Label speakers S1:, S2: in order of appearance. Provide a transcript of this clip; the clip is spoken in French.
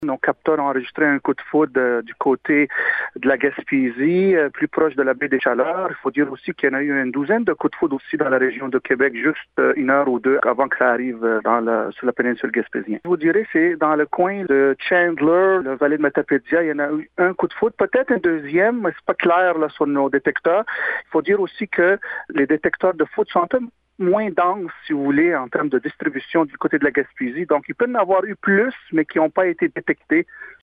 S1: Nos capteurs ont enregistré un coup de foudre du côté de la Gaspésie, plus proche de la baie des Chaleurs. Il faut dire aussi qu'il y en a eu une douzaine de coups de foudre aussi dans la région de Québec, juste une heure ou deux avant que ça arrive sur la péninsule gaspésienne. Je vous dirais, c'est dans le coin de Chandler, le vallée de Matapédia, il y en a eu un coup de foudre, peut-être un deuxième, mais c'est pas clair là, sur nos détecteurs. Il faut dire aussi que les détecteurs de foudre sont un peu moins dense, si vous voulez, en termes de distribution du côté de la Gaspésie. Donc, il peut y en avoir eu plus, mais qui n'ont pas été détectés